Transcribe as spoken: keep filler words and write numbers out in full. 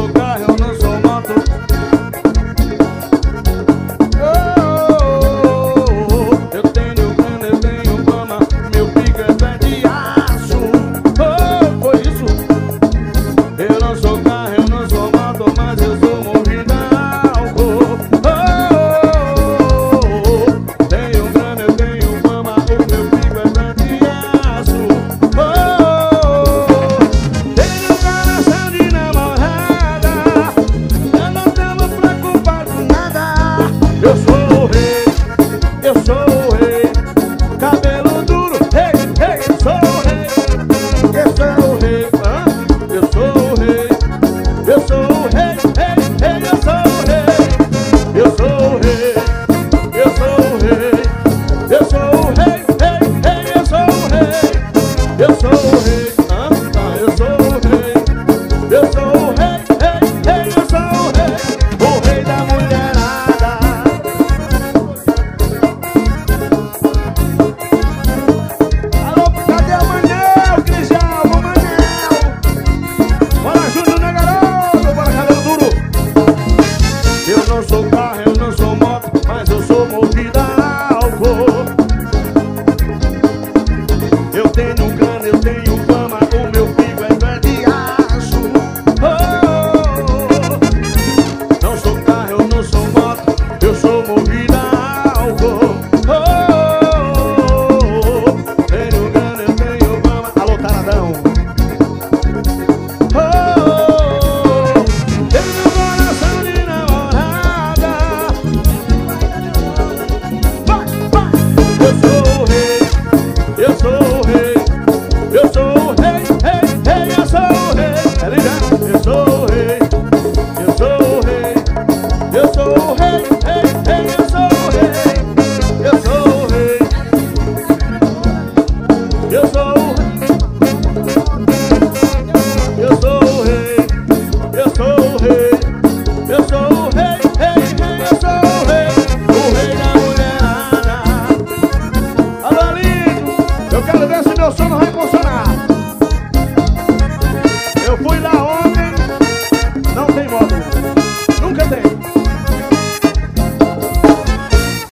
sou carro, eu não sou moto. Oh, eu tenho grana, eu tenho fama, meu pico é pé de aço. Oh, foi isso. Eu não sou carro, eu não sou moto, mas eu sou movido a álcool. Oh, tenho grana, eu tenho fama, o meu pico é pé de aço. Oh, tenho coração de namorada, eu não tava preocupado com nada. Eu sou o rei, eu sou o rei, cabelo duro, rei, rei, eu sou o rei, eu sou o rei, hã? Eu sou o rei, eu sou o rei, rei, rei, eu sou o rei, eu sou o rei, eu sou o rei, eu sou o rei, rei, rei, eu sou o rei, eu sou o rei, hã? Ah, eu sou o rei, eu sou o rei, rei, rei, eu sou o rei, o rei da mulherada. Alô, cadê o Manel, Cristian? Ô Manel! Bora, Júnior, né, garoto? Bora, cabelo duro! Eu não sou carro, eu não sou moto, mas eu sou movido a álcool. Eu tenho grana, eu tenho fama, o meu pico é pé de aço. Oh, não sou carro, eu não sou moto, eu sou movido a álcool. Oh, tenho grana, eu tenho fama. Alô, taradão! Oh, tenho coração de namorada. Vai, vai! Eu sou o rei, eu sou o rei, eu sou o rei, rei, rei, eu sou o rei. É ligado? Eu sou o rei, eu sou o rei, eu sou o rei, rei, rei, eu sou o rei, eu sou o rei, eu sou o